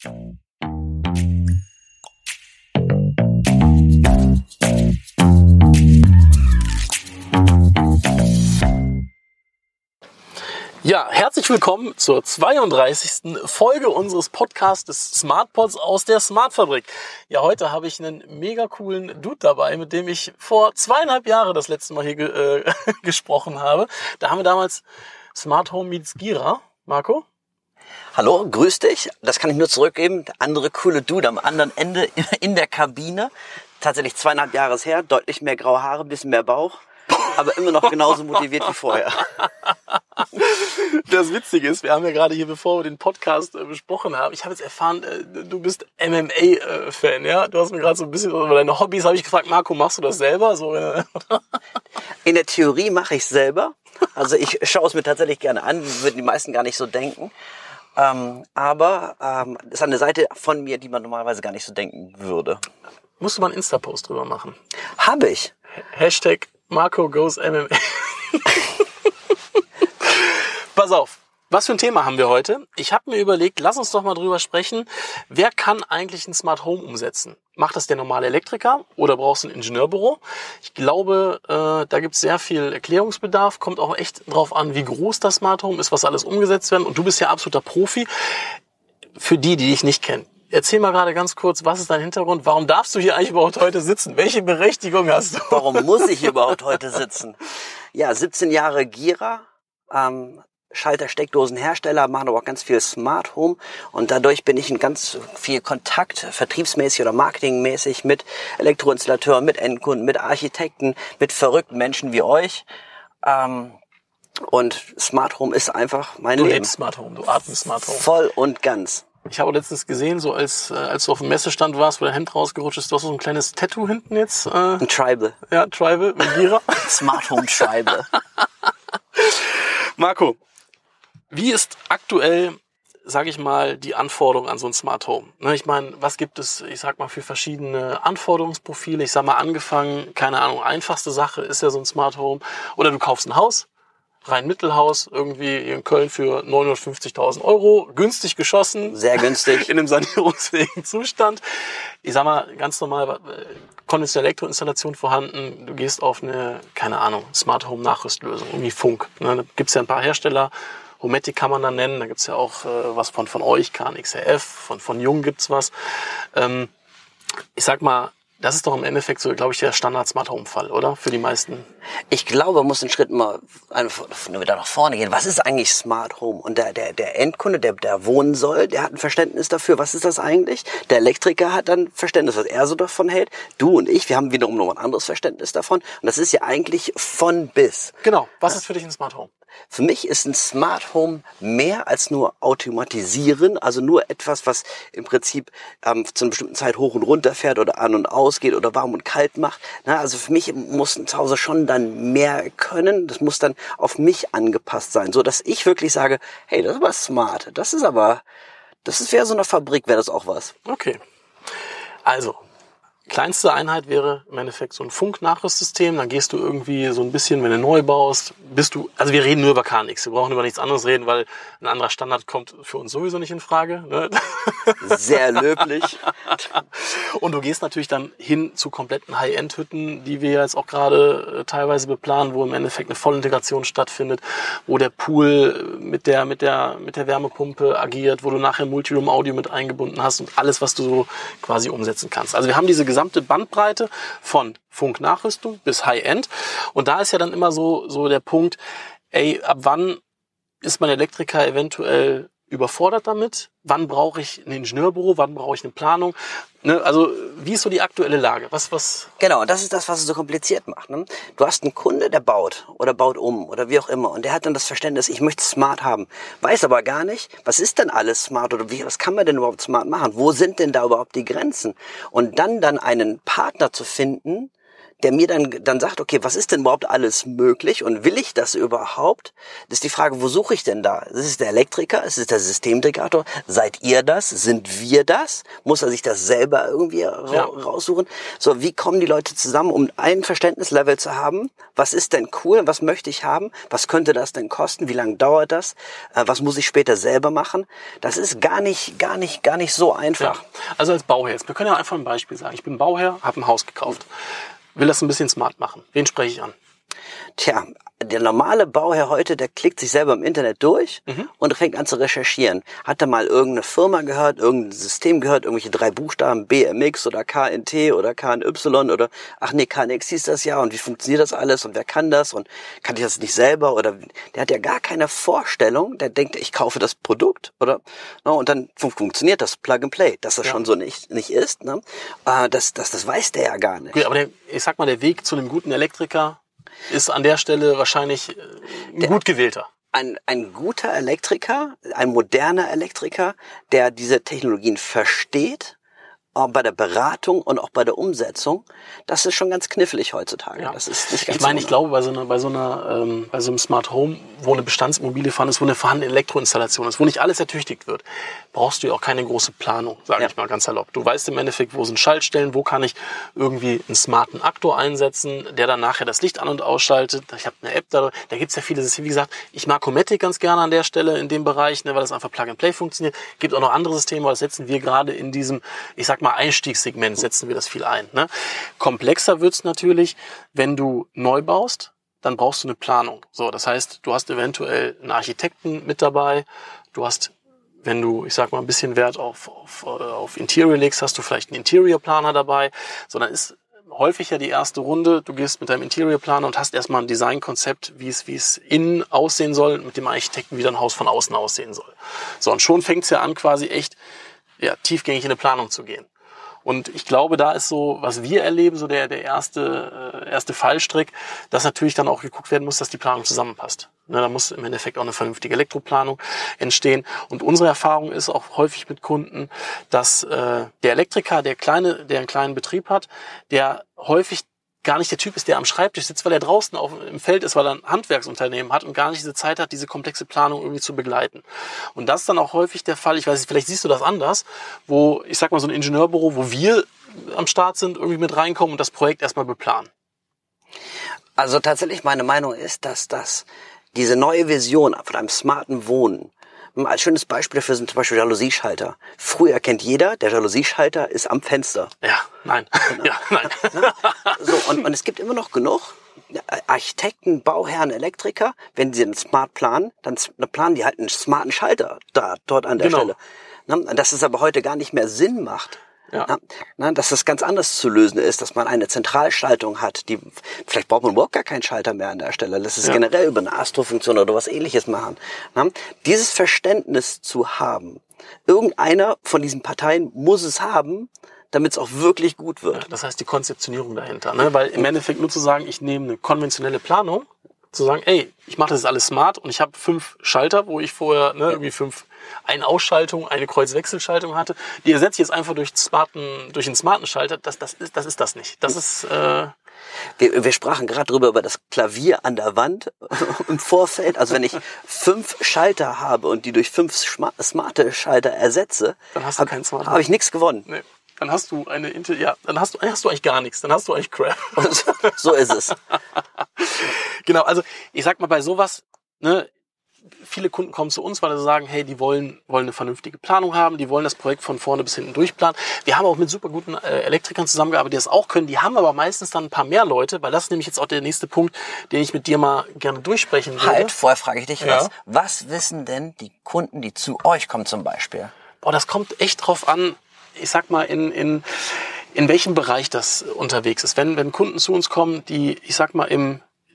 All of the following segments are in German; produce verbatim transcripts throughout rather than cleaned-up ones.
Ja, herzlich willkommen zur zweiunddreißigsten Folge unseres Podcasts des SmartPods aus der Smartfabrik. Ja, heute habe ich einen mega coolen Dude dabei, mit dem ich vor zweieinhalb Jahren das letzte Mal hier ge äh, gesprochen habe. Da haben wir damals Smart Home meets Gira. Marco? Hallo, grüß dich. Das kann ich nur zurückgeben. Der andere coole Dude am anderen Ende in der Kabine. Tatsächlich zweieinhalb Jahre her, deutlich mehr graue Haare, ein bisschen mehr Bauch. Aber immer noch genauso motiviert wie vorher. Das Witzige ist, wir haben ja gerade hier, bevor wir den Podcast äh, besprochen haben, ich habe jetzt erfahren, äh, du bist M M A-Fan, ja? Du hast mir gerade so ein bisschen über deine Hobbys, habe ich gefragt, Marco, machst du das selber? So, äh, In der Theorie mache ich es selber. Also ich schaue es mir tatsächlich gerne an, würden die meisten gar nicht so denken. Ähm, aber ähm, das ist eine Seite von mir, die man normalerweise gar nicht so denken würde. Musst du mal einen Insta-Post drüber machen. Habe ich. Hashtag Marco goes M M A. Pass auf, was für ein Thema haben wir heute? Ich habe mir überlegt, lass uns doch mal drüber sprechen, wer kann eigentlich ein Smart Home umsetzen? Macht das der normale Elektriker oder brauchst du ein Ingenieurbüro? Ich glaube, äh, da gibt es sehr viel Erklärungsbedarf, kommt auch echt drauf an, wie groß das Smart Home ist, was alles umgesetzt werden. Und du bist ja absoluter Profi. Für die, die dich nicht kennen, erzähl mal gerade ganz kurz, was ist dein Hintergrund? Warum darfst du hier eigentlich überhaupt heute sitzen? Welche Berechtigung hast du? Warum muss ich überhaupt heute sitzen? Ja, siebzehn Jahre Gira, ähm, Schalter, Steckdosenhersteller, machen aber auch ganz viel Smart Home und dadurch bin ich in ganz viel Kontakt, vertriebsmäßig oder marketingmäßig mit Elektroinstallateuren, mit Endkunden, mit Architekten, mit verrückten Menschen wie euch. Ähm, und Smart Home ist einfach mein Du Leben. lebst Smart Home, du atmest Smart Home. Voll und ganz. Ich habe letztens gesehen, so als äh, als du auf dem Messestand warst, wo dein Hemd rausgerutscht ist, du hast so ein kleines Tattoo hinten jetzt. Äh, Ein Tribal. Ja, Tribal mit Gira. Smart Home Tribal. Marco, wie ist aktuell, sage ich mal, die Anforderung an so ein Smart Home? Ne, ich meine, was gibt es, ich sag mal, für verschiedene Anforderungsprofile? Ich sag mal, angefangen, keine Ahnung, einfachste Sache ist ja so ein Smart Home. Oder du kaufst ein Haus, rein Mittelhaus, irgendwie in Köln für neunhundertfünfzigtausend Euro, günstig geschossen. Sehr günstig. In einem sanierungsfähigen Zustand. Ich sag mal, ganz normal, konventionelle Elektroinstallation vorhanden. Du gehst auf eine, keine Ahnung, Smart Home Nachrüstlösung, irgendwie Funk. Ne, da gibt's ja ein paar Hersteller. Hometic kann man da nennen, da gibt's ja auch äh, was von von euch, K N X R F, von von Jung gibt's was. Ähm, ich sag mal, das ist doch im Endeffekt so, glaube ich, der Standard-Smart Home-Fall, oder? Für die meisten. Ich glaube, man muss einen Schritt mal nur wieder nach vorne gehen. Was ist eigentlich Smart Home? Und der, der, der Endkunde, der, der wohnen soll, der hat ein Verständnis dafür. Was ist das eigentlich? Der Elektriker hat dann Verständnis, was er so davon hält. Du und ich, wir haben wiederum noch ein anderes Verständnis davon. Und das ist ja eigentlich von bis. Genau. Was ist für dich ein Smart Home? Für mich ist ein Smart Home mehr als nur automatisieren, also nur etwas, was im Prinzip ähm, zu einer bestimmten Zeit hoch und runter fährt oder an und ausgeht oder warm und kalt macht. Na, also für mich muss ein Zuhause schon dann mehr können. Das muss dann auf mich angepasst sein, so dass ich wirklich sage, hey, das ist aber smart. Das ist aber, das ist wäre so eine Fabrik, wäre das auch was. Okay. Also, kleinste Einheit wäre im Endeffekt so ein Funknachrüstsystem. Dann gehst du irgendwie so ein bisschen, wenn du neu baust, bist du, also wir reden nur über K N X. Wir brauchen über nichts anderes reden, weil ein anderer Standard kommt für uns sowieso nicht in Frage. Ne? Sehr löblich. Und du gehst natürlich dann hin zu kompletten High-End-Hütten, die wir jetzt auch gerade äh, teilweise beplanen, wo im Endeffekt eine Vollintegration stattfindet, wo der Pool mit der, mit der, mit der Wärmepumpe agiert, wo du nachher Multiroom-Audio mit eingebunden hast und alles, was du so quasi umsetzen kannst. Also wir haben diese gesamte Bandbreite von Funknachrüstung bis High-End. Und da ist ja dann immer so, so der Punkt, ey, ab wann ist mein Elektriker eventuell überfordert damit? Wann brauche ich ein Ingenieurbüro? Wann brauche ich eine Planung? Ne, also, wie ist so die aktuelle Lage? Was, was? Genau, das ist das, was es so kompliziert macht. Ne? Du hast einen Kunde, der baut oder baut um oder wie auch immer. Und der hat dann das Verständnis, ich möchte smart haben. Weiß aber gar nicht, was ist denn alles smart oder wie, was kann man denn überhaupt smart machen? Wo sind denn da überhaupt die Grenzen? Und dann, dann einen Partner zu finden, der mir dann, dann sagt, okay, was ist denn überhaupt alles möglich und will ich das überhaupt? Das ist die Frage, wo suche ich denn da? Das ist der Elektriker, es ist der Systemintegrator. Seid ihr das? Sind wir das? Muss er sich das selber irgendwie ra- Ja. raussuchen? So, wie kommen die Leute zusammen, um ein Verständnislevel zu haben? Was ist denn cool? Was möchte ich haben? Was könnte das denn kosten? Wie lange dauert das? Äh, was muss ich später selber machen? Das ist gar nicht, gar nicht, gar nicht so einfach. Ja. Also als Bauherr jetzt, wir können ja einfach ein Beispiel sagen. Ich bin Bauherr, habe ein Haus gekauft, will das ein bisschen smart machen. Wen spreche ich an? Tja, der normale Bauherr heute, der klickt sich selber im Internet durch Mhm. und fängt an zu recherchieren. Hat er mal irgendeine Firma gehört, irgendein System gehört, irgendwelche drei Buchstaben, B M X oder K N T oder K N Y oder, ach nee, K N X hieß das ja, und wie funktioniert das alles und wer kann das und kann ich das nicht selber, oder der hat ja gar keine Vorstellung, der denkt, ich kaufe das Produkt, oder, no, und dann fun- funktioniert das Plug and Play, dass das Ja. schon so nicht, nicht ist, ne? Äh, das, das, das weiß der ja gar nicht. Okay, aber der, ich sag mal, der Weg zu einem guten Elektriker ist an der Stelle wahrscheinlich äh, ein gut gewählter. Ein, ein guter Elektriker, ein moderner Elektriker, der diese Technologien versteht, auch bei der Beratung und auch bei der Umsetzung, das ist schon ganz knifflig heutzutage. Ja. Das ist nicht ganz Ich meine, ich ohne. glaube, bei so einer, bei so einer, ähm, bei so einem Smart Home, wo eine Bestandsimmobilie vorhanden ist, wo eine vorhandene Elektroinstallation ist, wo nicht alles ertüchtigt wird, brauchst du ja auch keine große Planung, sage Ja. ich mal ganz salopp. Du weißt im Endeffekt, wo sind Schaltstellen, wo kann ich irgendwie einen smarten Aktor einsetzen, der dann nachher das Licht an- und ausschaltet. Ich habe eine App, da, da gibt's ja viele Systeme. Wie gesagt, ich mag Comatic ganz gerne an der Stelle in dem Bereich, ne, weil das einfach Plug and Play funktioniert. Gibt auch noch andere Systeme, aber das setzen wir gerade in diesem, ich sag mal, Einstiegssegment, setzen wir das viel ein. Ne? Komplexer wird's natürlich, wenn du neu baust, dann brauchst du eine Planung. So, das heißt, du hast eventuell einen Architekten mit dabei, du hast, wenn du, ich sag mal, ein bisschen Wert auf, auf, auf Interior legst, hast du vielleicht einen Interior-Planer dabei. So, dann ist häufig ja die erste Runde, du gehst mit deinem Interior-Planer und hast erstmal ein Designkonzept, wie es, wie es innen aussehen soll, mit dem Architekten, wie dein Haus von außen aussehen soll. So, und schon fängt's ja an, quasi echt, ja, tiefgängig in eine Planung zu gehen. Und ich glaube, da ist so, was wir erleben, so der, der erste, äh, erste Fallstrick, dass natürlich dann auch geguckt werden muss, dass die Planung zusammenpasst. Ne, da muss im Endeffekt auch eine vernünftige Elektroplanung entstehen. Und unsere Erfahrung ist auch häufig mit Kunden, dass äh, der Elektriker, der kleine, der einen kleinen Betrieb hat, der häufig gar nicht der Typ ist, der am Schreibtisch sitzt, weil er draußen auf, im Feld ist, weil er ein Handwerksunternehmen hat und gar nicht diese Zeit hat, diese komplexe Planung irgendwie zu begleiten. Und das ist dann auch häufig der Fall, ich weiß nicht, vielleicht siehst du das anders, wo, ich sag mal, so ein Ingenieurbüro, wo wir am Start sind, irgendwie mit reinkommen und das Projekt erstmal beplanen. Also tatsächlich meine Meinung ist, dass das diese neue Vision von einem smarten Wohnen, als schönes Beispiel dafür sind zum Beispiel Jalousie-Schalter. Früher kennt jeder, der Jalousie-Schalter ist am Fenster. Ja, nein. Ja, nein. So, und, und es gibt immer noch genug Architekten, Bauherren, Elektriker, wenn sie einen Smart planen, dann planen die halt einen smarten Schalter da, dort an der Genau. Stelle. Na, dass es aber heute gar nicht mehr Sinn macht. Ja. Na, na, dass das ganz anders zu lösen ist, dass man eine Zentralschaltung hat, die, vielleicht braucht man überhaupt gar keinen Schalter mehr an der Stelle. Lass es Ja. generell über eine Astrofunktion oder was Ähnliches machen. Na, dieses Verständnis zu haben, irgendeiner von diesen Parteien muss es haben, damit es auch wirklich gut wird. Das heißt, die Konzeptionierung dahinter. Ne? Weil im Endeffekt nur zu sagen, ich nehme eine konventionelle Planung, zu sagen, ey, ich mache das jetzt alles smart und ich habe fünf Schalter, wo ich vorher ne, irgendwie fünf Ein-Ausschaltung, eine Kreuzwechselschaltung hatte. Die ersetze ich jetzt einfach durch, smarten, durch einen smarten Schalter. Das, das, ist, das ist das nicht. Das ist... Äh, Wir, wir sprachen gerade drüber über das Klavier an der Wand im Vorfeld. Also wenn ich fünf Schalter habe und die durch fünf schma- smarte Schalter ersetze, Dann hast du keinen smarten. habe ich nichts gewonnen. nee. Dann hast du eine Intel, ja, dann hast du, hast du eigentlich gar nichts. Dann hast du eigentlich Crap. So ist es. Genau, also ich sag mal bei sowas, ne, viele Kunden kommen zu uns, weil sie sagen, hey, die wollen, wollen eine vernünftige Planung haben, die wollen das Projekt von vorne bis hinten durchplanen. Wir haben auch mit super guten äh, Elektrikern zusammengearbeitet, die das auch können. Die haben aber meistens dann ein paar mehr Leute, weil das ist nämlich jetzt auch der nächste Punkt, den ich mit dir mal gerne durchsprechen würde. Halt, vorher frage ich dich Ja. was. Was wissen denn die Kunden, die zu euch kommen zum Beispiel? Boah, das kommt echt drauf an, ich sag mal, in, in, in welchem Bereich das unterwegs ist. Wenn, wenn Kunden zu uns kommen, die, ich sag mal, im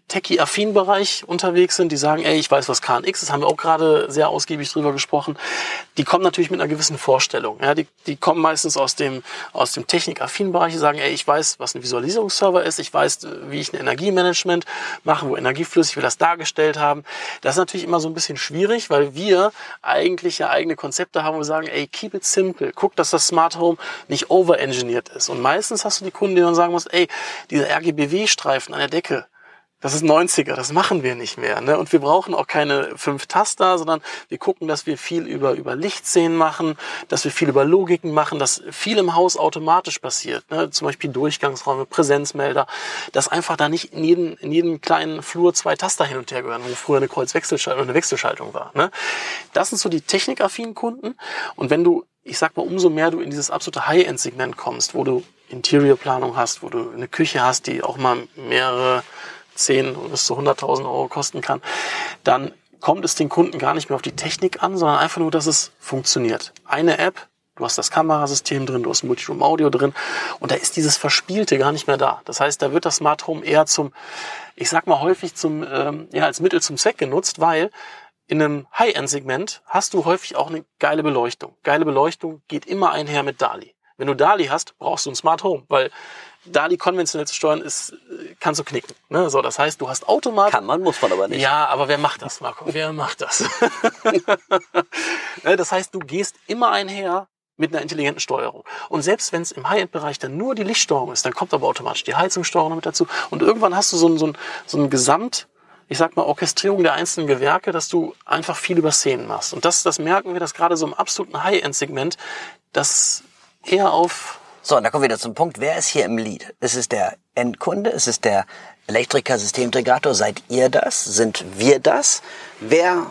Techie-affin-Bereich unterwegs sind, die sagen, ey, ich weiß, was K N X ist, haben wir auch gerade sehr ausgiebig drüber gesprochen. Die kommen natürlich mit einer gewissen Vorstellung. Ja, die, die kommen meistens aus dem, aus dem Technik-affinen Bereich, die sagen, ey, ich weiß, was ein Visualisierungsserver ist, ich weiß, wie ich ein Energiemanagement mache, wo Energieflüssig wir das dargestellt haben. Das ist natürlich immer so ein bisschen schwierig, weil wir eigentlich ja eigene Konzepte haben, wo wir sagen, ey, keep it simple. Guck, dass das Smart Home nicht overengineert ist. Und meistens hast du die Kunden, die dann sagen musst, ey, dieser R G B W-Streifen an der Decke, das ist neunziger, das machen wir nicht mehr. Ne? Und wir brauchen auch keine fünf Taster, sondern wir gucken, dass wir viel über, über Lichtszenen machen, dass wir viel über Logiken machen, dass viel im Haus automatisch passiert. Ne? Zum Beispiel Durchgangsräume, Präsenzmelder, dass einfach da nicht in jedem, in jedem kleinen Flur zwei Taster hin und her gehören, wo früher eine Kreuzwechselschaltung oder eine Wechselschaltung war. Ne? Das sind so die technikaffinen Kunden. Und wenn du, ich sag mal, umso mehr du in dieses absolute High-End-Segment kommst, wo du Interior-Planung hast, wo du eine Küche hast, die auch mal mehrere zehn bis zu hunderttausend Euro kosten kann, dann kommt es den Kunden gar nicht mehr auf die Technik an, sondern einfach nur, dass es funktioniert. Eine App, du hast das Kamerasystem drin, du hast Multiroom Audio drin und da ist dieses Verspielte gar nicht mehr da. Das heißt, da wird das Smart Home eher zum, ich sag mal häufig zum, ähm, ja, als Mittel zum Zweck genutzt, weil in einem High-End-Segment hast du häufig auch eine geile Beleuchtung. Geile Beleuchtung geht immer einher mit DALI. Wenn du DALI hast, brauchst du ein Smart Home, weil DALI konventionell zu steuern ist, kannst du knicken. Ne? So, das heißt, du hast automatisch. Kann man, muss man aber nicht. Ja, aber wer macht das, Marco? Wer macht das? Das heißt, du gehst immer einher mit einer intelligenten Steuerung. Und selbst wenn es im High-End-Bereich dann nur die Lichtsteuerung ist, dann kommt aber automatisch die Heizungssteuerung mit dazu. Und irgendwann hast du so ein, so ein, so ein Gesamt, ich sag mal, Orchestrierung der einzelnen Gewerke, dass du einfach viel über Szenen machst. Und das, das merken wir, dass gerade so im absoluten High-End-Segment, das eher auf... So, und da kommen wir wieder zum Punkt. Wer ist hier im Lead? Ist es der Endkunde? Ist es der Elektriker, Systemintegrator? Seid ihr das? Sind wir das? Wer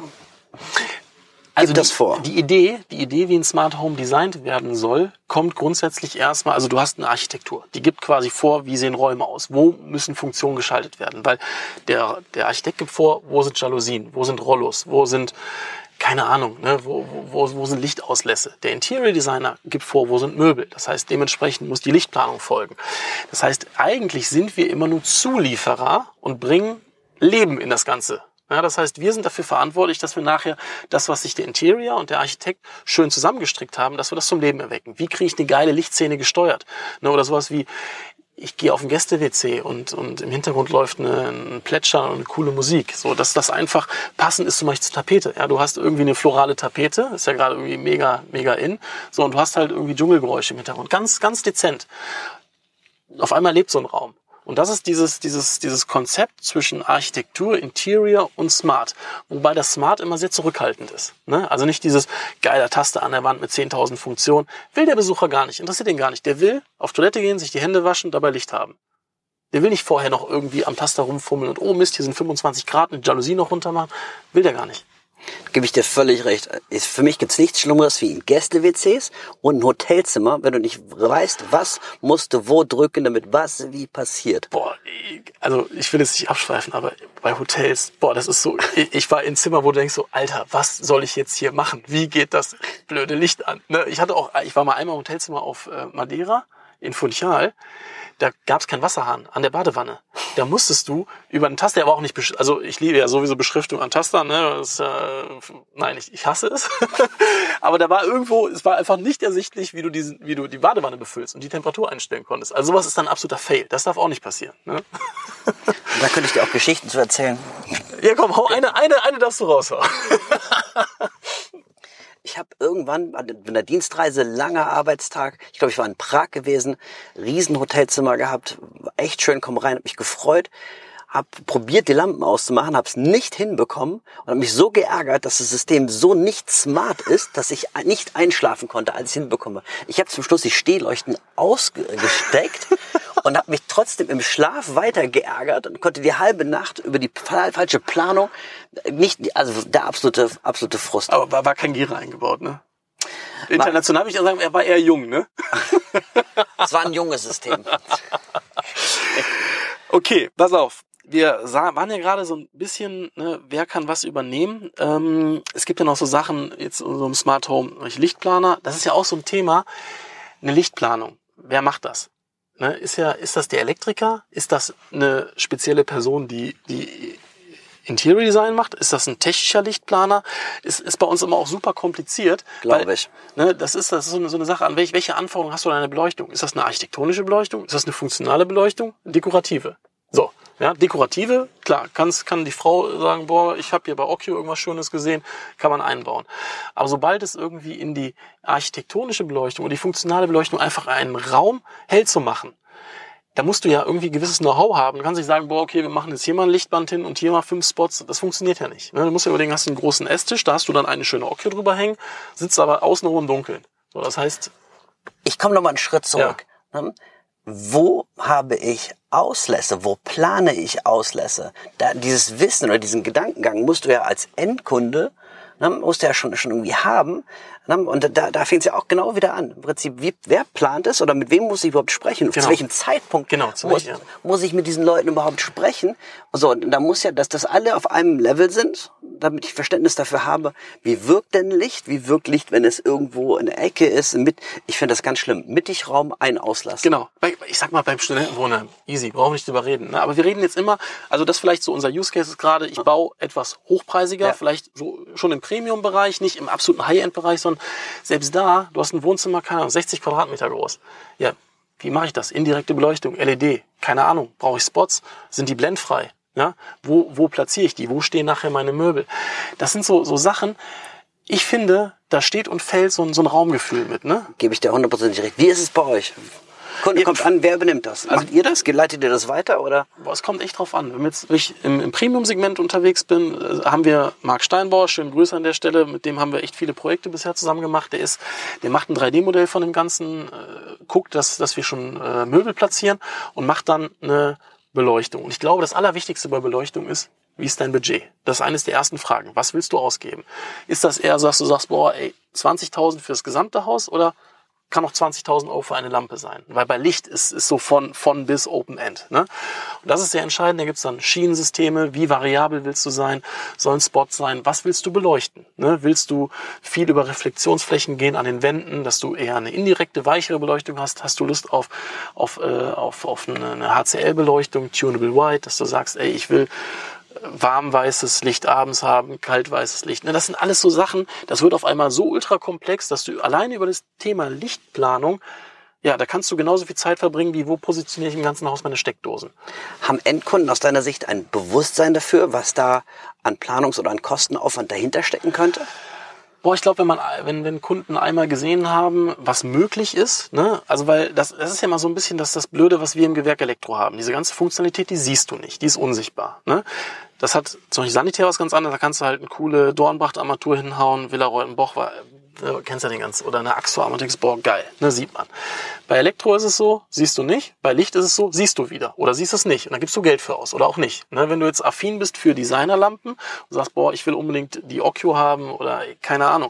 also gibt das die, vor? Die Idee, die Idee, wie ein Smart Home designt werden soll, kommt grundsätzlich erstmal, also du hast eine Architektur. Die gibt quasi vor, wie sehen Räume aus? Wo müssen Funktionen geschaltet werden? Weil der, der Architekt gibt vor, wo sind Jalousien? Wo sind Rollos? Wo sind... Keine Ahnung, ne? wo, wo, wo sind Lichtauslässe? Der Interior Designer gibt vor, wo sind Möbel. Das heißt, dementsprechend muss die Lichtplanung folgen. Das heißt, eigentlich sind wir immer nur Zulieferer und bringen Leben in das Ganze. Ja, das heißt, wir sind dafür verantwortlich, dass wir nachher das, was sich der Interior und der Architekt schön zusammengestrickt haben, dass wir das zum Leben erwecken. Wie kriege ich eine geile Lichtszene gesteuert? Ne? Oder sowas wie, ich gehe auf ein Gäste-W C und, und im Hintergrund läuft eine, ein Plätschern und eine coole Musik. So, dass das einfach passend ist zum Beispiel zur Tapete. Ja, du hast irgendwie eine florale Tapete, ist ja gerade irgendwie mega, mega in. So, und du hast halt irgendwie Dschungelgeräusche im Hintergrund. Ganz, ganz dezent. Auf einmal lebt so ein Raum. Und das ist dieses, dieses, dieses Konzept zwischen Architektur, Interior und Smart. Wobei das Smart immer sehr zurückhaltend ist. Ne? Also nicht dieses geiler Taste an der Wand mit zehntausend Funktionen. Will der Besucher gar nicht, interessiert ihn gar nicht. Der will auf Toilette gehen, sich die Hände waschen, dabei Licht haben. Der will nicht vorher noch irgendwie am Taster rumfummeln und oh Mist, hier sind fünfundzwanzig Grad und die Jalousie noch runter machen. Will der gar nicht. Gebe ich dir völlig recht. Für mich gibt's nichts Schlimmeres wie in Gäste-W Cs und ein Hotelzimmer, wenn du nicht weißt, was musst du wo drücken, damit was wie passiert. Boah, also ich will jetzt nicht abschweifen, aber bei Hotels, boah, das ist so, ich war in Zimmer, wo du denkst so, Alter, was soll ich jetzt hier machen? Wie geht das blöde Licht an? Ne? Ich hatte auch, ich war mal einmal im Hotelzimmer auf Madeira in Funchal. Da gab es keinen Wasserhahn an der Badewanne. Da musstest du über einen Taster, aber auch nicht, besch- also ich liebe ja sowieso Beschriftung an Tastern, ne? Das, äh, nein, ich, ich hasse es. Aber da war irgendwo, es war einfach nicht ersichtlich, wie du diesen, wie du die Badewanne befüllst und die Temperatur einstellen konntest. Also sowas ist dann ein absoluter Fail. Das darf auch nicht passieren. Ne? Und da könnte ich dir auch Geschichten zu erzählen. Ja, komm, hau eine, eine, eine darfst du raushauen. Ich habe irgendwann in der Dienstreise, langer Arbeitstag, ich glaube, ich war in Prag gewesen, riesen Hotelzimmer gehabt, echt schön, komm rein, hab mich gefreut, hab probiert, die Lampen auszumachen, hab's nicht hinbekommen und hab mich so geärgert, dass das System so nicht smart ist, dass ich nicht einschlafen konnte, als ich hinbekomme. Ich habe zum Schluss die Stehleuchten ausgesteckt und habe mich trotzdem im Schlaf weiter geärgert und konnte die halbe Nacht über die falsche Planung nicht, also der absolute, absolute Frust. Aber war, war kein Gira eingebaut, ne? International würde ich sagen, er war eher jung, ne? Es war ein junges System. Okay, pass auf. Wir sah, waren ja gerade so ein bisschen, ne, wer kann was übernehmen. Ähm, es gibt ja noch so Sachen, jetzt in so einem Smart Home, Lichtplaner. Das ist ja auch so ein Thema, eine Lichtplanung. Wer macht das? Ne, ist ja, ist das der Elektriker? Ist das eine spezielle Person, die, die Interior Design macht? Ist das ein technischer Lichtplaner? Ist, ist bei uns immer auch super kompliziert. Glaube ich. Ne, das ist, das ist so eine, so eine Sache. An welche, welche Anforderungen hast du an eine Beleuchtung? Ist das eine architektonische Beleuchtung? Ist das eine funktionale Beleuchtung? Dekorative? So. Ja, dekorative, klar, kann's, kann die Frau sagen, boah, ich habe hier bei Occhio irgendwas Schönes gesehen, kann man einbauen. Aber sobald es irgendwie in die architektonische Beleuchtung und die funktionale Beleuchtung einfach einen Raum hell zu machen, da musst du ja irgendwie gewisses Know-how haben. Du kannst nicht sagen, boah, okay, wir machen jetzt hier mal ein Lichtband hin und hier mal fünf Spots. Das funktioniert ja nicht. Du musst ja überlegen, hast du einen großen Esstisch, da hast du dann eine schöne Occhio drüber hängen, sitzt aber außenrum im Dunkeln. So, das heißt... Ich komme noch mal einen Schritt zurück. Ja. Wo habe ich Auslässe? Wo plane ich Auslässe? Da, dieses Wissen oder diesen Gedankengang musst du ja als Endkunde, ne, musst du ja schon, schon irgendwie haben. Ne, und da, da fängt es ja auch genau wieder an. Im Prinzip, wie, wer plant es oder mit wem muss ich überhaupt sprechen? Genau. Zu welchem Zeitpunkt genau, zu muss, welchem. muss ich mit diesen Leuten überhaupt sprechen? Und so, und da muss ja, dass das alle auf einem Level sind, damit ich Verständnis dafür habe, wie wirkt denn Licht? Wie wirkt Licht, wenn es irgendwo in der Ecke ist? Mit, ich finde das ganz schlimm. Mittigraum, ein Auslass. Genau. Ich sag mal, beim Studentenwohnen, easy, brauchen wir nicht drüber reden. Ne? Aber wir reden jetzt immer, also das vielleicht so unser Use Case ist gerade, ich baue etwas hochpreisiger, ja. vielleicht so schon im Premium-Bereich, nicht im absoluten High-End-Bereich, sondern selbst da, du hast ein Wohnzimmer, keine Ahnung, sechzig Quadratmeter groß. Ja, wie mache ich das? Indirekte Beleuchtung, L E D, keine Ahnung. Brauche ich Spots? Sind die blendfrei? Ja, wo, wo platziere ich die? Wo stehen nachher meine Möbel? Das sind so, so Sachen, ich finde, da steht und fällt so ein, so ein Raumgefühl mit, ne? Gebe ich dir hundertprozentig recht. Wie ist es bei euch? Kunde ja, kommt an, wer übernimmt das? Also ihr das? Leitet ihr das weiter, oder? Boah, es kommt echt drauf an. Wenn jetzt ich im, im Premium-Segment unterwegs bin, äh, haben wir Marc Steinbauer, schönen Grüße an der Stelle, mit dem haben wir echt viele Projekte bisher zusammen gemacht. Der ist, der macht ein drei D Modell von dem Ganzen, äh, guckt, dass, dass wir schon äh, Möbel platzieren und macht dann eine Beleuchtung. Und ich glaube, das Allerwichtigste bei Beleuchtung ist, wie ist dein Budget? Das ist eines der ersten Fragen. Was willst du ausgeben? Ist das eher so, dass du sagst, boah, ey, zwanzigtausend fürs gesamte Haus oder kann auch zwanzigtausend Euro für eine Lampe sein? Weil bei Licht ist es so von, von bis Open End. Ne? Und das ist sehr entscheidend. Da gibt es dann Schienensysteme. Wie variabel willst du sein? Sollen Spots sein? Was willst du beleuchten? Ne? Willst du viel über Reflexionsflächen gehen an den Wänden, dass du eher eine indirekte, weichere Beleuchtung hast? Hast du Lust auf, auf, äh, auf, auf eine, eine H C L-Beleuchtung, Tunable White, dass du sagst, ey, ich will warmweißes Licht abends haben, kaltweißes Licht. Das sind alles so Sachen, das wird auf einmal so ultra komplex, dass du alleine über das Thema Lichtplanung, ja, da kannst du genauso viel Zeit verbringen, wie wo positioniere ich im ganzen Haus meine Steckdosen. Haben Endkunden aus deiner Sicht ein Bewusstsein dafür, was da an Planungs- oder an Kostenaufwand dahinter stecken könnte? Boah, ich glaube, wenn man, wenn, wenn Kunden einmal gesehen haben, was möglich ist, ne, also weil das, das ist ja mal so ein bisschen das, das Blöde, was wir im Gewerk Elektro haben. Diese ganze Funktionalität, die siehst du nicht, die ist unsichtbar, ne. Das hat zum Beispiel Sanitär was ganz anderes, da kannst du halt eine coole Dornbracht-Armatur hinhauen, Villa-Reutenboch, war, äh, kennst ja den ganzen, oder eine Axo Armatex, boah, geil, ne, sieht man. Bei Elektro ist es so, siehst du nicht, bei Licht ist es so, siehst du wieder, oder siehst es nicht, und dann gibst du Geld für aus, oder auch nicht, ne, wenn du jetzt affin bist für Designerlampen und sagst, boah, ich will unbedingt die Occhio haben, oder keine Ahnung.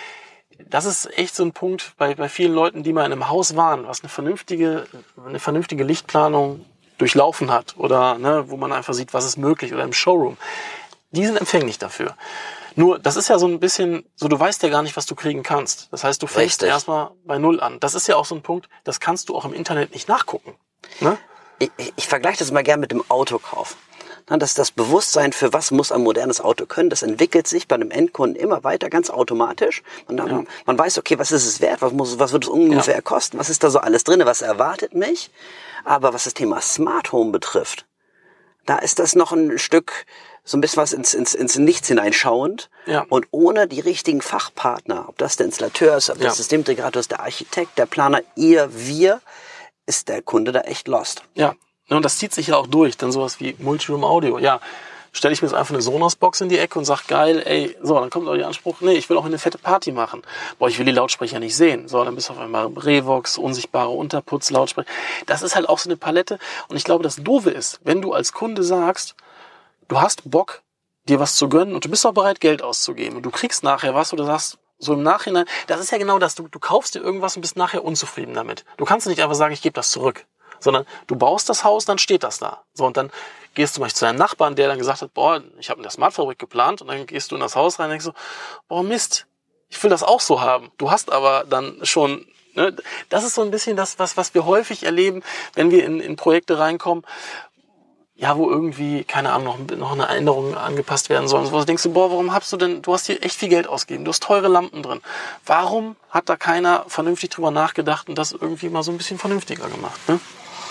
Das ist echt so ein Punkt bei, bei vielen Leuten, die mal in einem Haus waren, was eine vernünftige, eine vernünftige Lichtplanung durchlaufen hat oder ne, wo man einfach sieht, was ist möglich oder im Showroom. Die sind empfänglich dafür. Nur, das ist ja so ein bisschen, so du weißt ja gar nicht, was du kriegen kannst. Das heißt, du fängst erstmal bei Null an. Das ist ja auch so ein Punkt, das kannst du auch im Internet nicht nachgucken. Ne? Ich, ich, ich vergleiche das mal gerne mit dem Autokauf. Das, das Bewusstsein für was muss ein modernes Auto können, das entwickelt sich bei einem Endkunden immer weiter, ganz automatisch. Man, ja. man weiß, okay, was ist es wert, was, muss, was wird es ungefähr ja. kosten, was ist da so alles drin, was erwartet mich. Aber was das Thema Smart Home betrifft, da ist das noch ein Stück, so ein bisschen was ins, ins, ins Nichts hineinschauend. Ja. Und ohne die richtigen Fachpartner, ob das der Installateur ist, ob das ja. Systemintegrator ist, der Architekt, der Planer, ihr, wir, ist der Kunde da echt lost. Ja. Und das zieht sich ja auch durch, dann sowas wie Multiroom Audio. Ja, stelle ich mir jetzt einfach eine Sonos-Box in die Ecke und sag, geil, ey, so, dann kommt auch der Anspruch, nee, ich will auch eine fette Party machen. Boah, ich will die Lautsprecher nicht sehen. So, dann bist du auf einmal Revox, unsichtbare Unterputz, Lautsprecher. Das ist halt auch so eine Palette. Und ich glaube, das Doofe ist, wenn du als Kunde sagst, du hast Bock, dir was zu gönnen und du bist auch bereit, Geld auszugeben und du kriegst nachher was oder sagst, so im Nachhinein, das ist ja genau das, du, du kaufst dir irgendwas und bist nachher unzufrieden damit. Du kannst nicht einfach sagen, ich gebe das zurück. Sondern du baust das Haus, dann steht das da. So, und dann gehst du zum Beispiel zu deinem Nachbarn, der dann gesagt hat, boah, ich habe in der Smartfabrik geplant, und dann gehst du in das Haus rein und denkst so, boah, Mist, ich will das auch so haben. Du hast aber dann schon Ne? Das ist so ein bisschen das, was, was wir häufig erleben, wenn wir in, in Projekte reinkommen, ja, wo irgendwie, keine Ahnung, noch, noch eine Änderung angepasst werden soll. Wo du denkst, boah, warum hast du denn, du hast hier echt viel Geld ausgegeben, du hast teure Lampen drin. Warum hat da keiner vernünftig drüber nachgedacht und das irgendwie mal so ein bisschen vernünftiger gemacht? Ne?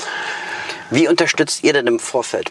Wie unterstützt ihr denn im Vorfeld?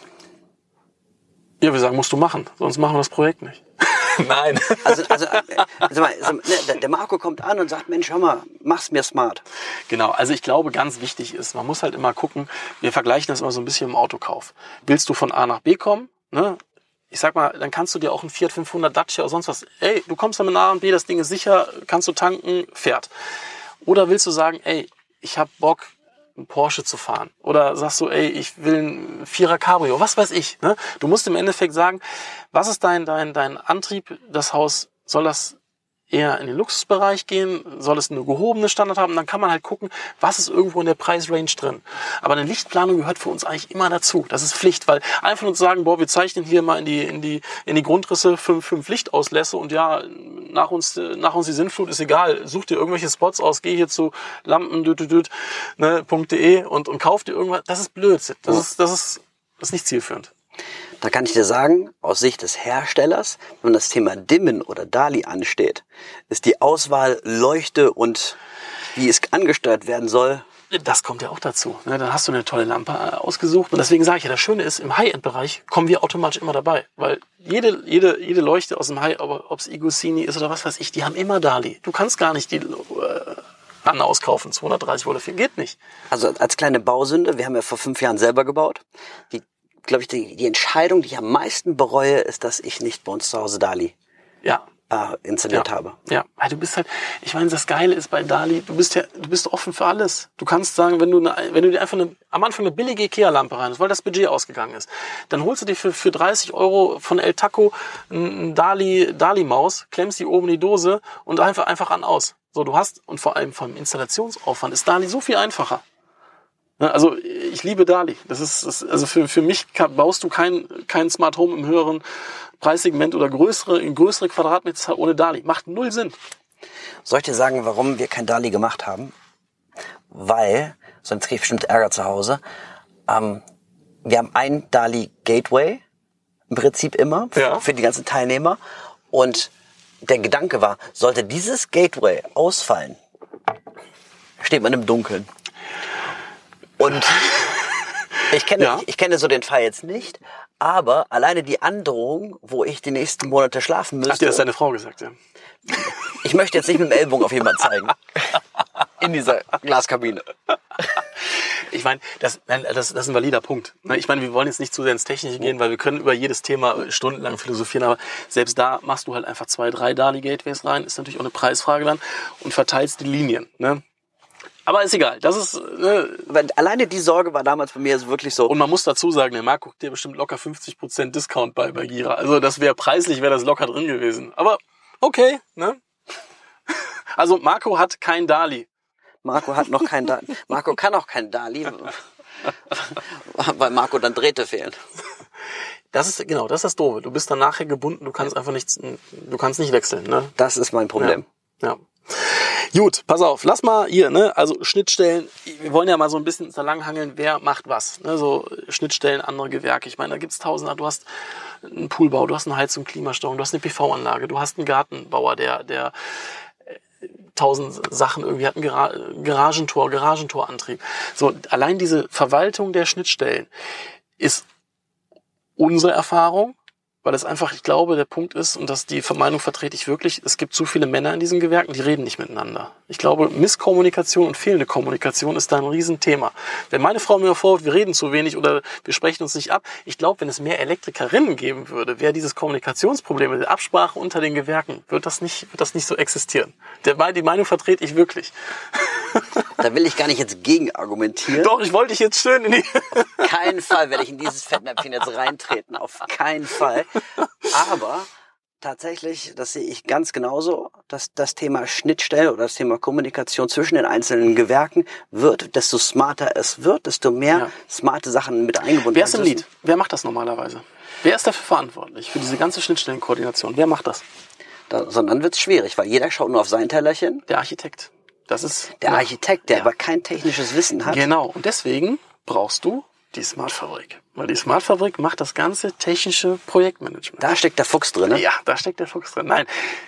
Ja, wir sagen, musst du machen, sonst machen wir das Projekt nicht. Nein. Also, also, also, also ne, der Marco kommt an und sagt, Mensch, hör mal, mach's mir smart. Genau, also ich glaube, ganz wichtig ist, man muss halt immer gucken, wir vergleichen das immer so ein bisschen im Autokauf. Willst du von A nach B kommen, ne? Ich sag mal, dann kannst du dir auch einen Fiat fünfhundert Dacia oder sonst was, ey, du kommst dann mit A und B, das Ding ist sicher, kannst du tanken, fährt. Oder willst du sagen, ey, ich hab Bock, einen Porsche zu fahren. Oder sagst du, ey, ich will ein Vierer Cabrio, was weiß ich. Ne? Du musst im Endeffekt sagen, was ist dein, dein, dein Antrieb, das Haus, soll das eher in den Luxusbereich gehen, soll es eine gehobene Standard haben, dann kann man halt gucken, was ist irgendwo in der Preisrange drin. Aber eine Lichtplanung gehört für uns eigentlich immer dazu. Das ist Pflicht, weil einfach nur zu sagen, boah, wir zeichnen hier mal in die, in die, in die Grundrisse fünf, fünf Lichtauslässe und ja, nach uns, nach uns die Sinnflut ist egal. Such dir irgendwelche Spots aus, geh hier zu lampen, ne, .de und, und kauf dir irgendwas. Das ist Blödsinn. Das ist, das ist, das ist nicht zielführend. Da kann ich dir sagen, aus Sicht des Herstellers, wenn das Thema Dimmen oder DALI ansteht, ist die Auswahl Leuchte und wie es angesteuert werden soll. Das kommt ja auch dazu. Dann hast du eine tolle Lampe ausgesucht. Und deswegen sage ich ja, das Schöne ist, im High-End-Bereich kommen wir automatisch immer dabei. Weil jede, jede, jede Leuchte aus dem High, ob es Igusini ist oder was weiß ich, die haben immer DALI. Du kannst gar nicht die äh, an auskaufen. zweihundertdreißig Volt dafür geht nicht. Also als kleine Bausünde, wir haben ja vor fünf Jahren selber gebaut. Die glaube ich, die, die Entscheidung, die ich am meisten bereue, ist, dass ich nicht bei uns zu Hause DALI ja. äh, installiert ja. habe. Ja, weil du bist halt, ich meine, das Geile ist bei DALI, du bist ja, du bist offen für alles. Du kannst sagen, wenn du eine, wenn du dir einfach eine, am Anfang eine billige Ikea-Lampe rein hast, weil das Budget ausgegangen ist, dann holst du dir für, für dreißig Euro von El Taco ein DALI, DALI-Maus, klemmst die oben in die Dose und einfach, einfach an aus. So, du hast, und vor allem vom Installationsaufwand ist DALI so viel einfacher. Also ich liebe DALI. Das ist, das, also für für mich kann, baust du kein kein Smart Home im höheren Preissegment oder größere in größere Quadratmeter ohne DALI. Macht null Sinn. Soll ich dir sagen, warum wir kein DALI gemacht haben? Weil, sonst kriege ich bestimmt Ärger zu Hause. Ähm, wir haben ein DALI Gateway im Prinzip immer ja. für die ganzen Teilnehmer und der Gedanke war, sollte dieses Gateway ausfallen, steht man im Dunkeln. Und ich kenne, ja. ich, ich kenne so den Fall jetzt nicht, aber alleine die Androhung, wo ich die nächsten Monate schlafen müsste. Hat dir das deine Frau gesagt, ja? Ich möchte jetzt nicht mit dem Ellbogen auf jemanden zeigen. In dieser Glaskabine. Ich meine, das, das, das ist ein valider Punkt. Ich meine, wir wollen jetzt nicht zu sehr ins Technische gehen, weil wir können über jedes Thema stundenlang philosophieren, aber selbst da machst du halt einfach zwei, drei DALI-Gateways rein, ist natürlich auch eine Preisfrage dann, und verteilst die Linien, ne? Aber ist egal, das ist... Ne, weil alleine die Sorge war damals bei mir wirklich so... Und man muss dazu sagen, der Marc guckt dir bestimmt locker fünfzig Prozent Discount bei bei Gira. Also das wäre preislich, wäre das locker drin gewesen. Aber okay, ne? Also Marco hat kein DALI. Marco hat noch kein DALI. Marco kann auch kein DALI, weil Marco dann Drähte fehlen. Das ist, genau, das ist das Doofe. Du bist dann nachher gebunden, du kannst einfach nichts, du kannst nicht wechseln, ne? Das ist mein Problem. Ja. ja. Gut, pass auf, lass mal hier, ne, also Schnittstellen, wir wollen ja mal so ein bisschen da langhangeln, wer macht was, ne, so Schnittstellen, andere Gewerke, ich meine, da gibt's Tausender, du hast einen Poolbau, du hast eine Heizung, Klimasteuerung, du hast eine P V-Anlage, du hast einen Gartenbauer, der, der tausend Sachen irgendwie hat, ein Gara- Garagentor, Garagentorantrieb. So, allein diese Verwaltung der Schnittstellen ist unsere Erfahrung, weil es einfach, ich glaube, der Punkt ist, und das die Meinung vertrete ich wirklich, es gibt zu viele Männer in diesen Gewerken, die reden nicht miteinander. Ich glaube, Misskommunikation und fehlende Kommunikation ist da ein Riesenthema. Wenn meine Frau mir vorwirft, wir reden zu wenig oder wir sprechen uns nicht ab, ich glaube, wenn es mehr Elektrikerinnen geben würde, wäre dieses Kommunikationsproblem, die Absprache unter den Gewerken, wird das nicht, wird das nicht so existieren. Der, die Meinung vertrete ich wirklich. Da will ich gar nicht jetzt gegen argumentieren. Doch, ich wollte dich jetzt schön in die... Auf keinen Fall werde ich in dieses Fettnäpfchen jetzt reintreten. Auf keinen Fall. Aber tatsächlich, das sehe ich ganz genauso, dass das Thema Schnittstelle oder das Thema Kommunikation zwischen den einzelnen Gewerken wird, desto smarter es wird, desto mehr ja. smarte Sachen mit eingebunden werden. Wer ist im Lead? Wer macht das normalerweise? Wer ist dafür verantwortlich, für diese ganze Schnittstellenkoordination? Wer macht das? Da, sondern wird es schwierig, weil jeder schaut nur auf sein Tellerchen. Der Architekt. Das ist der ja, Architekt, der ja. aber kein technisches Wissen hat. Genau. Und deswegen brauchst du die Smart Fabrik. Weil die Smart Fabrik macht das ganze technische Projektmanagement. Da steckt der Fuchs drin, ne? Ja, da steckt der Fuchs drin. Nein,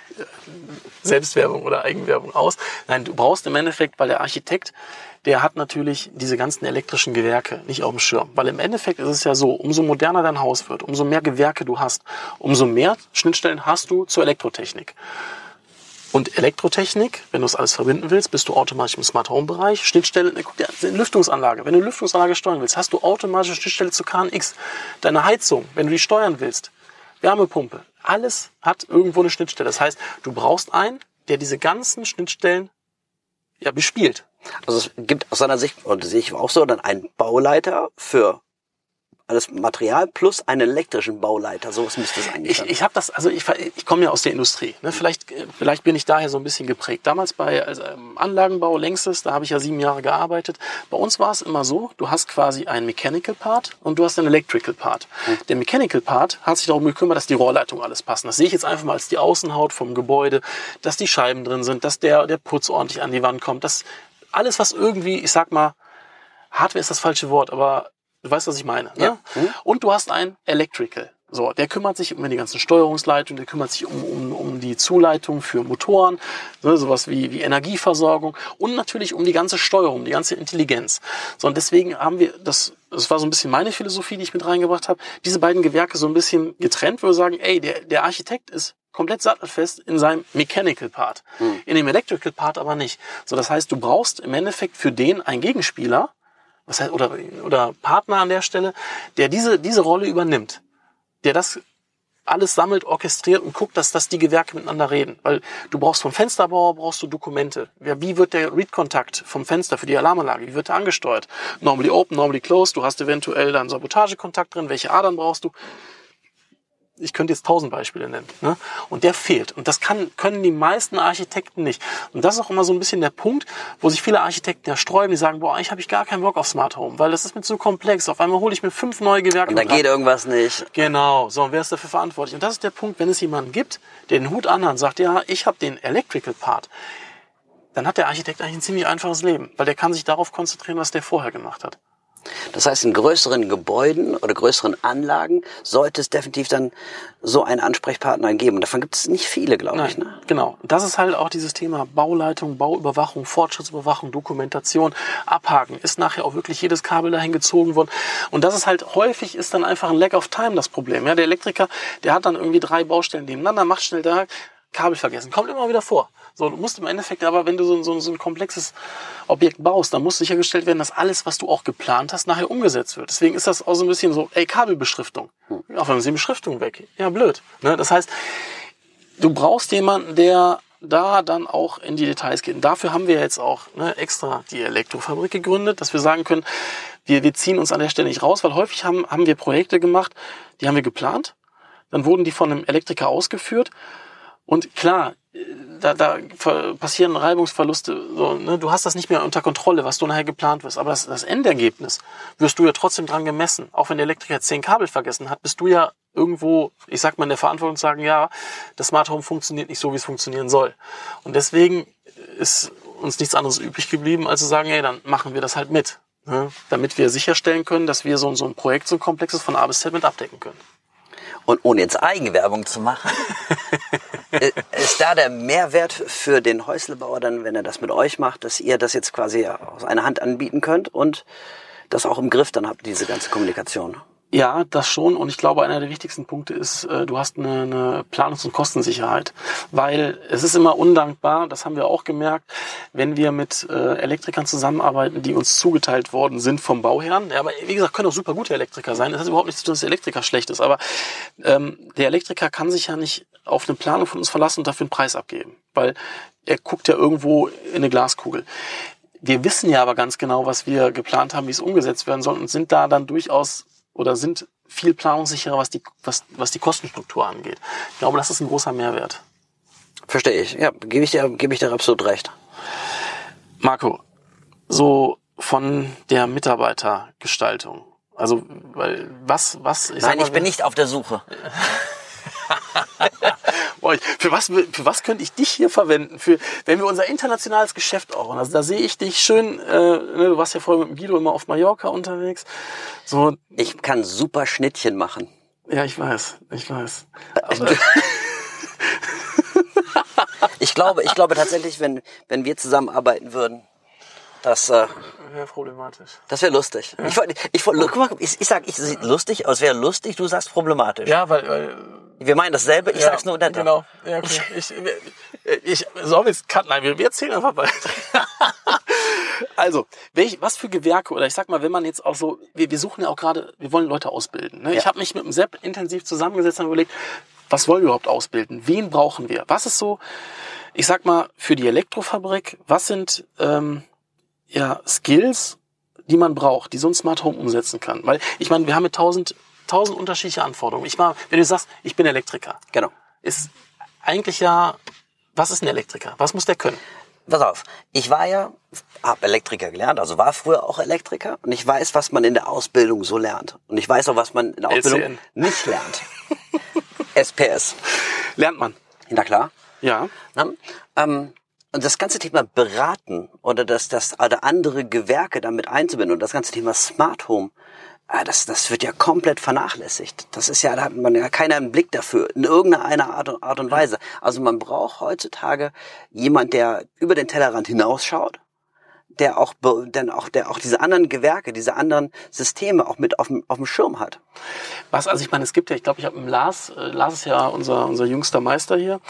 Selbstwerbung oder Eigenwerbung aus. Nein, du brauchst im Endeffekt, weil der Architekt, der hat natürlich diese ganzen elektrischen Gewerke nicht auf dem Schirm. Weil im Endeffekt ist es ja so, umso moderner dein Haus wird, umso mehr Gewerke du hast, umso mehr Schnittstellen hast du zur Elektrotechnik. Und Elektrotechnik, wenn du es alles verbinden willst, bist du automatisch im Smart Home Bereich. Schnittstelle, guck dir eine Lüftungsanlage. Wenn du eine Lüftungsanlage steuern willst, hast du automatisch eine Schnittstelle zu K N X. Deine Heizung, wenn du die steuern willst, Wärmepumpe, alles hat irgendwo eine Schnittstelle. Das heißt, du brauchst einen, der diese ganzen Schnittstellen ja bespielt. Also es gibt aus seiner Sicht, und das sehe ich auch so, dann einen Bauleiter für alles Material plus einen elektrischen Bauleiter. So müsste es eigentlich Ich, sein. ich habe das, also ich, ich komme ja aus der Industrie. Ne? Vielleicht, vielleicht bin ich daher so ein bisschen geprägt. Damals bei also, ähm, Anlagenbau längstes, da habe ich ja sieben Jahre gearbeitet. Bei uns war es immer so, du hast quasi einen Mechanical Part und du hast einen Electrical Part. Hm. Der Mechanical Part hat sich darum gekümmert, dass die Rohrleitungen alles passen. Das sehe ich jetzt einfach mal als die Außenhaut vom Gebäude, dass die Scheiben drin sind, dass der, der Putz ordentlich an die Wand kommt. Dass alles, was irgendwie, ich sag mal, Hardware ist das falsche Wort, aber du weißt, was ich meine. Ne? Ja. Mhm. Und du hast einen Electrical. So, der kümmert sich um die ganzen Steuerungsleitungen, der kümmert sich um, um, um die Zuleitung für Motoren, ne, sowas wie, wie Energieversorgung und natürlich um die ganze Steuerung, die ganze Intelligenz. So, und deswegen haben wir, das, das war so ein bisschen meine Philosophie, die ich mit reingebracht habe, diese beiden Gewerke so ein bisschen getrennt, wo wir sagen, ey, der, der Architekt ist komplett sattelfest in seinem Mechanical Part, mhm. in dem Electrical Part aber nicht. So, das heißt, du brauchst im Endeffekt für den einen Gegenspieler, was heißt, oder, oder Partner an der Stelle, der diese, diese Rolle übernimmt, der das alles sammelt, orchestriert und guckt, dass, dass die Gewerke miteinander reden. Weil du brauchst vom Fensterbauer, brauchst du Dokumente. Ja, wie wird der Read-Kontakt vom Fenster für die Alarmanlage, wie wird der angesteuert? Normally open, normally closed, du hast eventuell dann Sabotagekontakt drin, welche Adern brauchst du? Ich könnte jetzt tausend Beispiele nennen. Ne? Und der fehlt. Und das kann, können die meisten Architekten nicht. Und das ist auch immer so ein bisschen der Punkt, wo sich viele Architekten ja sträuben, die sagen, boah, eigentlich habe ich gar keinen Bock auf Smart Home, weil das ist mir zu komplex. Auf einmal hole ich mir fünf neue Gewerke. Und da geht irgendwas nicht. Genau. So, und wer ist dafür verantwortlich? Und das ist der Punkt, wenn es jemanden gibt, der den Hut anhat und sagt, ja, ich habe den Electrical Part, dann hat der Architekt eigentlich ein ziemlich einfaches Leben, weil der kann sich darauf konzentrieren, was der vorher gemacht hat. Das heißt, in größeren Gebäuden oder größeren Anlagen sollte es definitiv dann so einen Ansprechpartner geben. Und davon gibt es nicht viele, glaube ich. Ne? Genau. Das ist halt auch dieses Thema Bauleitung, Bauüberwachung, Fortschrittsüberwachung, Dokumentation, Abhaken. Ist nachher auch wirklich jedes Kabel dahin gezogen worden. Und das ist halt häufig ist dann einfach ein Lack of time das Problem. Ja, der Elektriker, der hat dann irgendwie drei Baustellen nebeneinander, macht schnell da, Kabel vergessen. Kommt immer wieder vor. So, du musst im Endeffekt aber, wenn du so, so, so ein komplexes Objekt baust, dann muss sichergestellt werden, dass alles, was du auch geplant hast, nachher umgesetzt wird. Deswegen ist das auch so ein bisschen so, ey, Kabelbeschriftung. Auf einmal ist die Beschriftung weg. Ja, blöd. Ne? Das heißt, du brauchst jemanden, der da dann auch in die Details geht. Und dafür haben wir jetzt auch ne, extra die Elektrofabrik gegründet, dass wir sagen können, wir, wir ziehen uns an der Stelle nicht raus, weil häufig haben, haben wir Projekte gemacht, die haben wir geplant, dann wurden die von einem Elektriker ausgeführt. Und klar, da, da passieren Reibungsverluste. So, ne? Du hast das nicht mehr unter Kontrolle, was du nachher geplant wirst. Aber das, das Endergebnis wirst du ja trotzdem dran gemessen. Auch wenn der Elektriker zehn Kabel vergessen hat, bist du ja irgendwo, ich sag mal, in der Verantwortung zu sagen, ja, das Smart Home funktioniert nicht so, wie es funktionieren soll. Und deswegen ist uns nichts anderes übrig geblieben, als zu sagen, hey, dann machen wir das halt mit. Ne? Damit wir sicherstellen können, dass wir so, so ein Projekt, so ein komplexes von A bis Z mit abdecken können. Und ohne jetzt Eigenwerbung zu machen, ist da der Mehrwert für den Häuslebauer dann, wenn er das mit euch macht, dass ihr das jetzt quasi aus einer Hand anbieten könnt und das auch im Griff dann habt, diese ganze Kommunikation? Ja, das schon. Und ich glaube, einer der wichtigsten Punkte ist, du hast eine, eine Planungs- und Kostensicherheit. Weil es ist immer undankbar, das haben wir auch gemerkt, wenn wir mit äh, Elektrikern zusammenarbeiten, die uns zugeteilt worden sind vom Bauherrn. Ja, aber wie gesagt, können auch super gute Elektriker sein. Das hat überhaupt nichts zu tun, dass der Elektriker schlecht ist. Aber ähm, der Elektriker kann sich ja nicht auf eine Planung von uns verlassen und dafür einen Preis abgeben. Weil er guckt ja irgendwo in eine Glaskugel. Wir wissen ja aber ganz genau, was wir geplant haben, wie es umgesetzt werden soll und sind da dann durchaus oder sind viel planungssicherer, was die, was, was die Kostenstruktur angeht. Ich glaube, das ist ein großer Mehrwert. Verstehe ich. Ja, gebe ich dir, gebe ich dir absolut recht. Marco, so von der Mitarbeitergestaltung. Also, weil, was, was, ich Nein, sag mal, ich bin nicht auf der Suche. euch. Für was, für was könnte ich dich hier verwenden? Für, wenn wir unser internationales Geschäft auch, also da sehe ich dich schön, äh, ne, du warst ja vorher mit dem Guido immer auf Mallorca unterwegs. So. Ich kann super Schnittchen machen. Ja, ich weiß, ich weiß. Aber ich glaube, ich glaube tatsächlich, wenn, wenn wir zusammenarbeiten würden, das, äh, wäre problematisch. Das wäre lustig. Ja. Ich wollte, ich wollte, guck mal, ich, ich sag, ich sehe lustig, aber es wäre lustig, du sagst problematisch. Ja, weil, weil wir meinen dasselbe, ich ja, sag's nur netter. Genau. Ja, okay. Ich, ich, ich soll jetzt cut, nein, wir, wir erzählen einfach weiter. Also, welch, was für Gewerke, oder ich sag mal, wenn man jetzt auch so, wir, wir suchen ja auch gerade, wir wollen Leute ausbilden. Ne? Ja. Ich habe mich mit dem Sepp intensiv zusammengesetzt und überlegt, was wollen wir überhaupt ausbilden? Wen brauchen wir? Was ist so, ich sag mal, für die Elektrofabrik, was sind ähm, ja Skills, die man braucht, die so ein Smart Home umsetzen kann? Weil, ich meine, wir haben mit tausend, tausend unterschiedliche Anforderungen. Ich mal, wenn du sagst, ich bin Elektriker. Genau. Ist eigentlich ja, was ist ein Elektriker? Was muss der können? Pass auf, ich war ja, hab Elektriker gelernt, also war früher auch Elektriker und ich weiß, was man in der Ausbildung so lernt. Und ich weiß auch, was man in der Ausbildung L C N nicht lernt. S P S. Lernt man. Na klar. Ja. Na, ähm, und das ganze Thema Beraten oder das, das oder andere Gewerke damit einzubinden und das ganze Thema Smart Home, das, das wird ja komplett vernachlässigt. Das ist ja, da hat man ja keinen Blick dafür, in irgendeiner Art und, Art und Weise. Also man braucht heutzutage jemand, der über den Tellerrand hinausschaut, der auch, der auch, der auch diese anderen Gewerke, diese anderen Systeme auch mit auf dem, auf dem Schirm hat. Was, also ich meine, es gibt ja, ich glaube, ich habe mit Lars, äh, Lars ist ja unser, unser jüngster Meister hier,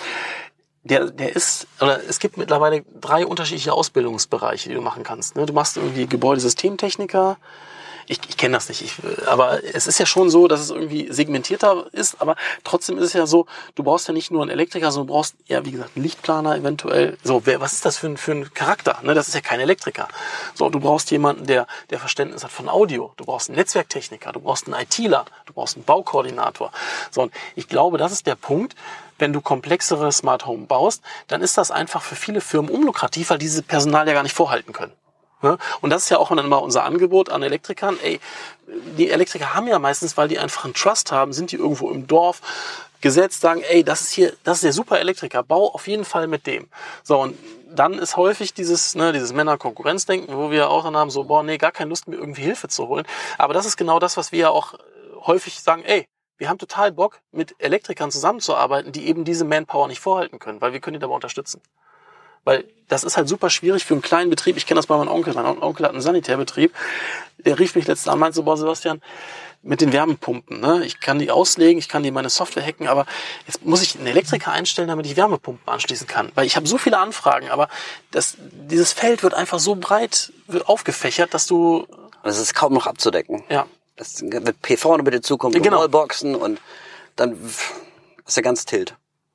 der, der ist, oder es gibt mittlerweile drei unterschiedliche Ausbildungsbereiche, die du machen kannst. Ne? Du machst irgendwie Gebäudesystemtechniker. Ich, ich kenne das nicht, ich, aber es ist ja schon so, dass es irgendwie segmentierter ist, aber trotzdem ist es ja so, du brauchst ja nicht nur einen Elektriker, sondern du brauchst, ja, wie gesagt, einen Lichtplaner eventuell. So, wer, was ist das für ein, für ein Charakter? Ne, das ist ja kein Elektriker. So, du brauchst jemanden, der, der Verständnis hat von Audio. Du brauchst einen Netzwerktechniker, du brauchst einen ITler, du brauchst einen Baukoordinator. So, und ich glaube, das ist der Punkt, wenn du komplexere Smart Home baust, dann ist das einfach für viele Firmen unlukrativ, weil diese Personal ja gar nicht vorhalten können. Und das ist ja auch dann immer unser Angebot an Elektrikern. Ey, die Elektriker haben ja meistens, weil die einfach einen Trust haben, sind die irgendwo im Dorf gesetzt, sagen, ey, das ist hier, das ist der super Elektriker, bau auf jeden Fall mit dem. So, und dann ist häufig dieses, ne, dieses Männer-Konkurrenzdenken, wo wir auch dann haben, so, boah, nee, gar keine Lust, mir irgendwie Hilfe zu holen. Aber das ist genau das, was wir ja auch häufig sagen, ey, wir haben total Bock, mit Elektrikern zusammenzuarbeiten, die eben diese Manpower nicht vorhalten können, weil wir können die dabei unterstützen. Weil das ist halt super schwierig für einen kleinen Betrieb. Ich kenne das bei meinem Onkel. Mein Onkel hat einen Sanitärbetrieb. Der rief mich letztens an und meinte so, boah, Sebastian, mit den Wärmepumpen, ne? Ich kann die auslegen, ich kann die meine Software hacken, aber jetzt muss ich einen Elektriker einstellen, damit ich Wärmepumpen anschließen kann. Weil ich habe so viele Anfragen, aber das, dieses Feld wird einfach so breit wird aufgefächert, dass du... Das ist kaum noch abzudecken. Ja. Das wird P V noch mit dazu kommt, genau. Wallboxen und dann ist ja ganz tilt.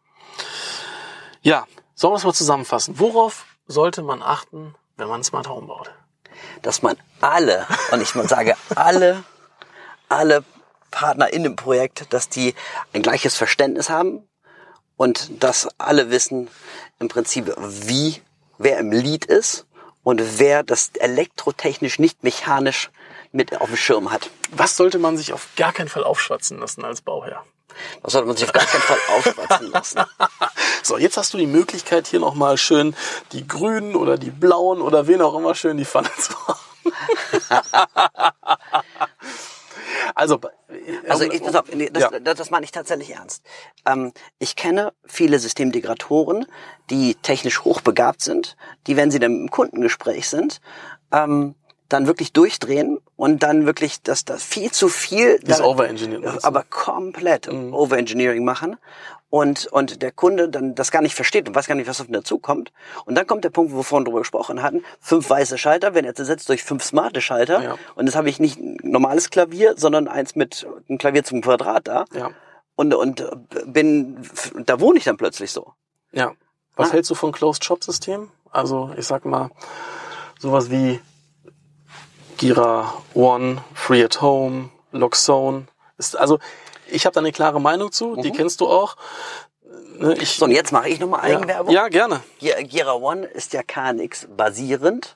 Ja. Sollen wir es mal zusammenfassen? Worauf sollte man achten, wenn man ein Smart Home baut? Dass man alle, und ich mal sage alle, alle Partner in dem Projekt, dass die ein gleiches Verständnis haben und dass alle wissen im Prinzip, wie, wer im Lead ist und wer das elektrotechnisch, nicht mechanisch mit auf dem Schirm hat. Was sollte man sich auf gar keinen Fall aufschwatzen lassen als Bauherr? Das sollte man sich auf gar keinen Fall aufschwatzen lassen. So, jetzt hast du die Möglichkeit, hier nochmal schön die Grünen oder die Blauen oder wen auch immer schön die Pfanne zu machen. also, also ich, pass auf, das, ja. das, das meine ich tatsächlich ernst. Ähm, ich kenne viele Systemintegratoren, die technisch hochbegabt sind, die, wenn sie dann im Kundengespräch sind, ähm, dann wirklich durchdrehen und dann wirklich das, das viel zu viel, das Overengineering, aber komplett mhm. Overengineering machen und und der Kunde dann das gar nicht versteht und weiß gar nicht, was auf ihn dazukommt. Und dann kommt der Punkt, wo wir vorhin drüber gesprochen hatten, fünf weiße Schalter werden jetzt ersetzt durch fünf smarte Schalter. Ja. Und jetzt habe ich nicht ein normales Klavier, sondern eins mit einem Klavier zum Quadrat da. Ja. Und und bin da wohne ich dann plötzlich so. Ja. Was ah. hältst du von Closed-Shop-System? Also ich sag mal sowas wie Gira One, Free at Home, Lockzone. Ist, also ich habe da eine klare Meinung zu, mhm. die kennst du auch. Ne, ich, so, und jetzt mache ich nochmal Eigenwerbung. Ja, ja, gerne. Gira One ist ja K N X basierend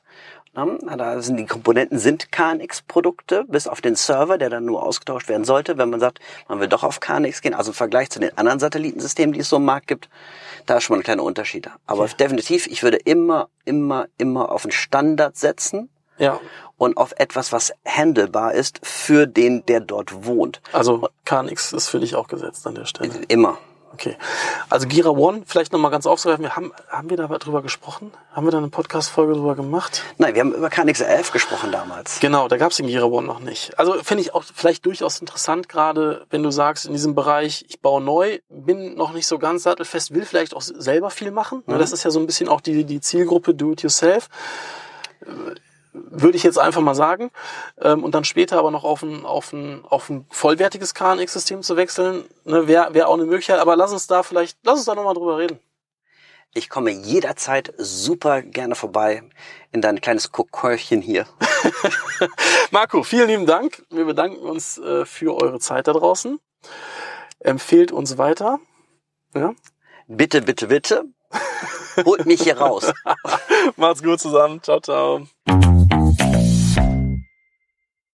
Da sind die Komponenten sind K N X-Produkte, bis auf den Server, der dann nur ausgetauscht werden sollte, wenn man sagt, man will doch auf K N X gehen. Also im Vergleich zu den anderen Satellitensystemen, die es so im Markt gibt, da ist schon mal ein kleiner Unterschied. Aber okay. definitiv, ich würde immer, immer, immer auf einen Standard setzen. Ja. Und auf etwas, was handelbar ist für den, der dort wohnt. Also K N X ist für dich auch gesetzt an der Stelle? Immer. Okay. Also Gira One, vielleicht nochmal ganz aufzugreifen, wir haben, haben wir da drüber gesprochen? Haben wir da eine Podcast-Folge drüber gemacht? Nein, wir haben über K N X elf gesprochen damals. Genau, da gab es den Gira One noch nicht. Also finde ich auch vielleicht durchaus interessant, gerade wenn du sagst, in diesem Bereich, ich baue neu, bin noch nicht so ganz sattelfest, will vielleicht auch selber viel machen. Mhm. Das ist ja so ein bisschen auch die, die Zielgruppe Do-it-yourself. Würde ich jetzt einfach mal sagen. Und dann später aber noch auf ein, auf ein, auf ein vollwertiges K N X-System zu wechseln, ne, wäre wär auch eine Möglichkeit. Aber lass uns da vielleicht, lass uns da nochmal drüber reden. Ich komme jederzeit super gerne vorbei in dein kleines Kokörchen hier. Marco, vielen lieben Dank. Wir bedanken uns äh, für eure Zeit da draußen. Empfehlt uns weiter. Ja? Bitte, bitte, bitte. Holt mich hier raus. Macht's gut zusammen. Ciao, ciao.